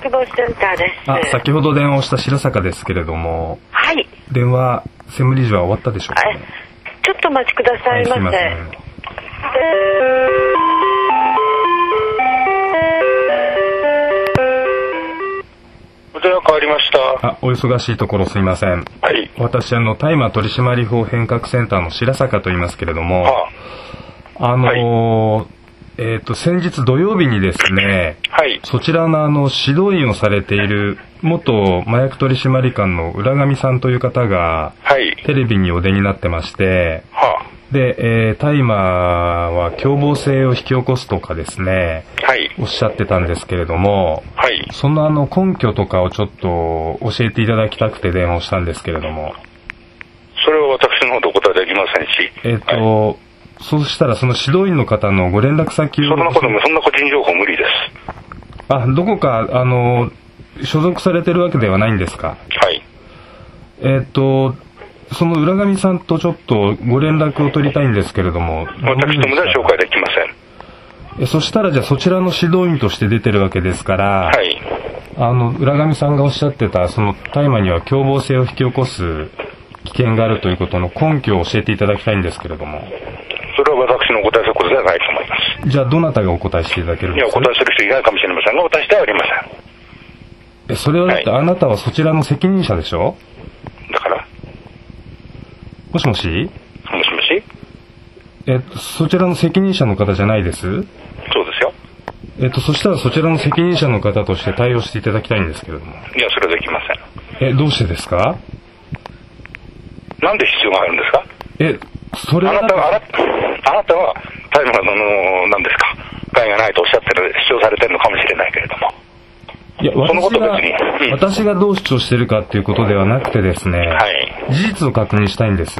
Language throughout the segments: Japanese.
国防センターです。 先ほど電話をした白坂ですけれども、 はい。 電話専務理事は終わったでしょうか、ね。 ちょっとお待ちくださいませ。 すいません。 お電話変わりました。 お忙しいところすいません。 はい。 私大麻取締法変革センターの白坂と言いますけれども、先日土曜日にですね、 はい、 そちらの指導員をされている元麻薬取締官の浦上さんという方が、 はい、 テレビにお出になってまして、で、大麻は凶暴性を引き起こすとかですね、 はい、 おっしゃってたんですけれども、 はい、 その根拠とかをちょっと教えていただきたくて電話をしたんですけれども。 それは私の方でお答えできませんし。 そうしたらその指導員の方のご連絡先を。 そんな個人情報無理です。 どこか所属されてるわけではないんですか。 はい。 その浦上さんとちょっとご連絡を取りたいんですけれども。 私どもでは紹介できません。 そしたらじゃあそちらの指導員として出てるわけですから、 はい。 浦上さんがおっしゃってたその大麻には凶暴性を引き起こす危険があるということの根拠を教えていただきたいんですけれども。 それは私のお答えすることではないと思います。 じゃあどなたがお答えしていただけるんですか。 お答えする人いないかもしれませんが、私ではありません。 それはだってあなたはそちらの責任者でしょ。 だからもしもし。 もしもし。 そちらの責任者の方じゃないです。 そうですよ。 そしたらそちらの責任者の方として対応していただきたいんですけれども。 いや、それはできません。 どうしてですか。 なんで必要があるんですか。 それはあなたは大麻の何ですか、害がないとおっしゃってる、主張されてるのかもしれないけれども。 いや、 そのこと別に、 私がどう主張してるかっていうことではなくてですね、 はい、 事実を確認したいんです。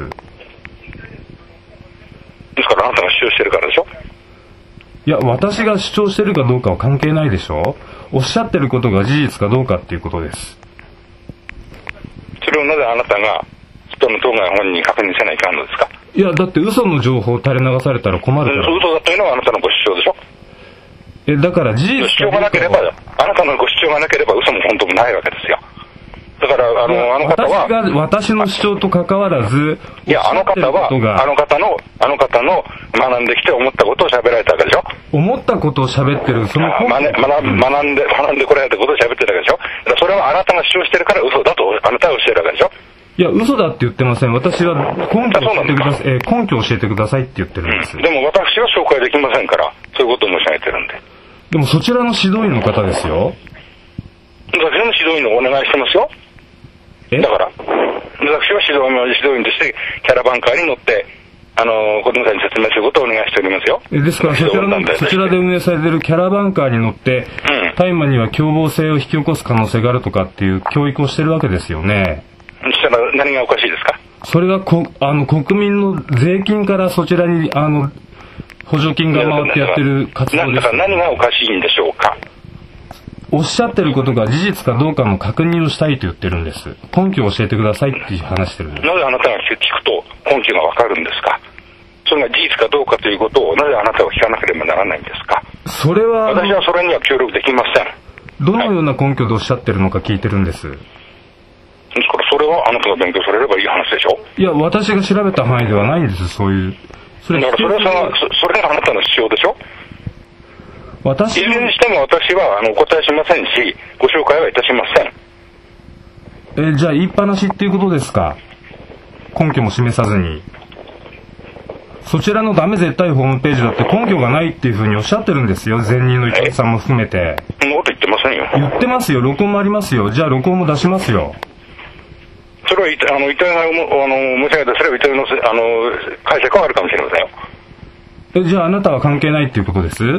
ですからあなたが主張してるからでしょ。 いや、私が主張してるかどうかは関係ないでしょ。おっしゃってることが事実かどうかっていうことです。 それをなぜあなたが人の当該本人に確認せないかんのですか。 いや、だって嘘の情報を垂れ流されたら困るから。 嘘だというのはあなたのご主張でしょ。だから事実主張がなければ、あなたのご主張がなければ嘘も本当もないわけですよ。だからあの方は私の主張と関わらず、 いや、あの方はあの方の学んできて思ったことを喋られたわけでしょ。 思ったことを喋ってる、その学んでこられたことを喋ってるわけでしょ。だからそれはあなたが主張してるから嘘だとあなたは教えるわけでしょ。 いや、嘘だって言ってません。私は根拠を教えてください、根拠を教えてくださいって言ってるんです。 でも私は紹介できませんから、そういうことを申し上げてるんで。 でもそちらの指導員の方ですよ。 私の指導員のお願いしてますよ。だから私は指導員としてキャラバンカーに乗って子供たちに説明することをお願いしておりますよ。 ですからそちらで運営されているキャラバンカーに乗って、大麻には凶暴性を引き起こす可能性があるとかっていう教育をしてるわけですよね。 そしたら何がおかしいですか。 それは国民の税金からそちらに補助金が回ってやってる活動です。 だから何がおかしいんでしょうか。 おっしゃってることが事実かどうかの確認をしたいと言ってるんです。根拠を教えてくださいって話してるんです。 なぜあなたが聞くと根拠がわかるんですか。それが事実かどうかということをなぜあなたは聞かなければならないんですか。 それは私はそれには協力できません。 どのような根拠でおっしゃってるのか聞いてるんです。 ですからそれはあなたが勉強されればいい話でしょ。 いや、私が調べた範囲ではないんです。そういう。 それがあなたの主張でしょ。いずれにしても私はお答えしませんし、ご紹介はいたしません。 じゃあ言いっぱなしっていうことですか。根拠も示さずに。そちらのダメ絶対ホームページだって根拠がないっていうふうにおっしゃってるんですよ。前任の伊藤さんも含めて。 そんなこと言ってませんよ。 言ってますよ。録音もありますよ。じゃあ録音も出しますよ。 それは伊藤が申し上げたそれは伊藤の解釈はあるかもしれませんよ。 じゃああなたは関係ないっていうことです。はい。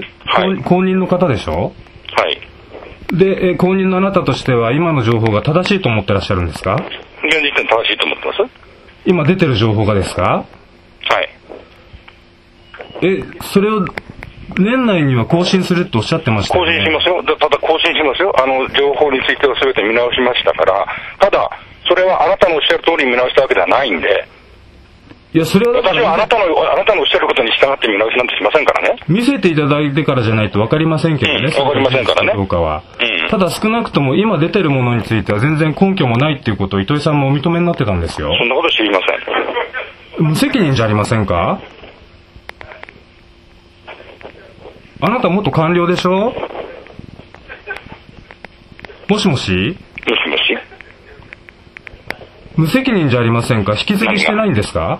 公認の方でしょ。 はい。 で、公認のあなたとしては今の情報が正しいと思ってらっしゃるんですか。 現時点正しいと思ってます。 今出てる情報がですか。 はい。 それを年内には更新するっておっしゃってましたよね。 更新しますよ。ただ更新しますよ。情報については全て見直しましたから。ただそれはあなたのおっしゃる通りに見直したわけではないんで。 いや、それは私はあなたのおっしゃることに従って見直しなんてしませんからね。 見せていただいてからじゃないと分かりませんけどね。 分かりませんからね。 どうかは。 ただ少なくとも今出てるものについては全然根拠もないっていうことを糸井さんもお認めになってたんですよ。 そんなこと知りません。 無責任じゃありませんか？あなた元官僚でしょ？もしもし？ もしもし？ 無責任じゃありませんか？引き継ぎしてないんですか？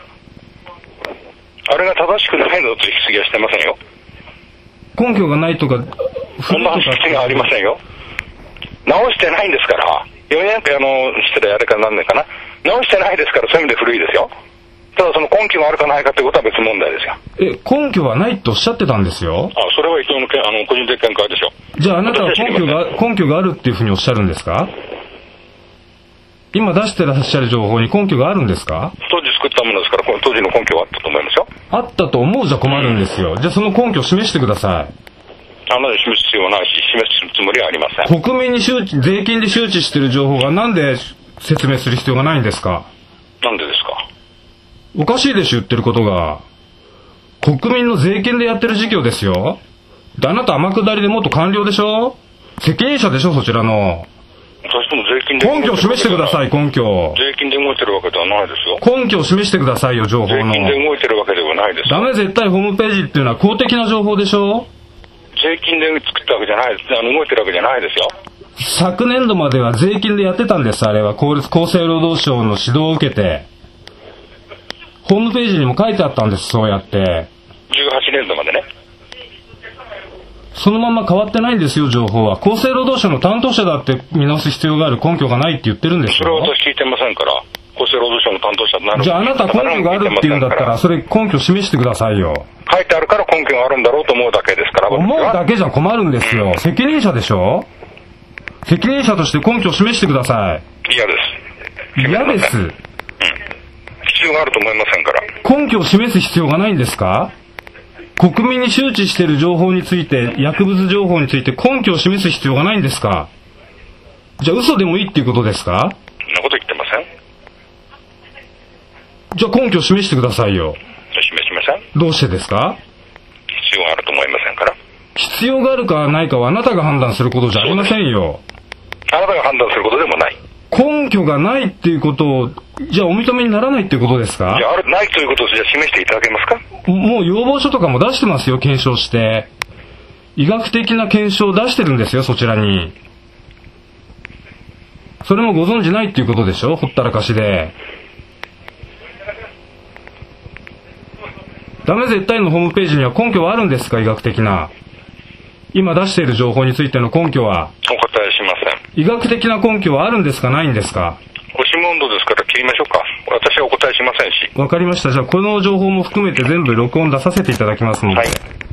あれが正しくないのと引き継ぎはしてませんよ。 根拠がないとか、 そんな引き継ぎはありませんよ。直してないんですから。4年間失礼あれから何年かな。直してないですから、そういう意味で古いですよ。ただその根拠があるかないかということは別問題ですよ。 根拠はないとおっしゃってたんですよ。 それは伊藤の個人的見解でしょ。 じゃああなたは根拠があるっていうふうにおっしゃるんですか？今出してらっしゃる情報に根拠があるんですか？ 当時作ったものですから、当時の根拠はあったと思いますよ。 あったと思うじゃ困るんですよ。じゃあその根拠を示してください。 まだ示す必要はないし、示すつもりはありません。 国民に税金で周知している情報がなんで説明する必要がないんですか？ なんでですか？ おかしいでしょ、言ってることが。国民の税金でやってる事業ですよ。で、あなた天下りで元官僚でしょ？責任者でしょ、そちらの。 私ども税金で根拠を示してください、根拠。 税金で動いてるわけではないですよ。 根拠を示してくださいよ、情報の。 税金で動いてるわけではないですよ。 ダメ、絶対ホームページっていうのは公的な情報でしょ？ 税金で作ったわけじゃないです。動いてるわけじゃないですよ。 昨年度までは税金でやってたんです、あれは。厚生労働省の指導を受けて。ホームページにも書いてあったんです、そうやって。 18年度までね。 そのまま変わってないんですよ、情報は。厚生労働省の担当者だって見直す必要がある、根拠がないって言ってるんですよ。 それは私聞いてませんから。厚生労働省の担当者になる。 じゃああなた根拠があるって言うんだったら、それ根拠示してくださいよ。 書いてあるから根拠があるんだろうと思うだけですから。 思うだけじゃ困るんですよ。責任者でしょ？責任者として根拠を示してください。 嫌です。 嫌です。 必要があると思いませんから。 根拠を示す必要がないんですか？国民に周知している情報について、薬物情報について根拠を示す必要がないんですか？じゃあ嘘でもいいっていうことですか？ そんなこと言ってません。 じゃあ根拠を示してくださいよ。 示しません。 どうしてですか？ 必要があると思いませんから。 必要があるかないかはあなたが判断することじゃありませんよ。 あなたが判断することでもない。 根拠がないっていうことを、じゃあお認めにならないっていうことですか？ いや、ないということをじゃあ示していただけますか？ もう要望書とかも出してますよ、検証して。医学的な検証を出してるんですよ、そちらに。それもご存じないっていうことでしょ、ほったらかしで。ダメ絶対のホームページには根拠はあるんですか、医学的な。今出している情報についての根拠は。 お答えしません。 医学的な根拠はあるんですか、ないんですか？ 押し問答ですから切りましょうか。私はお答えしませんし。 わかりました。じゃあこの情報も含めて全部録音出させていただきますので。 はい。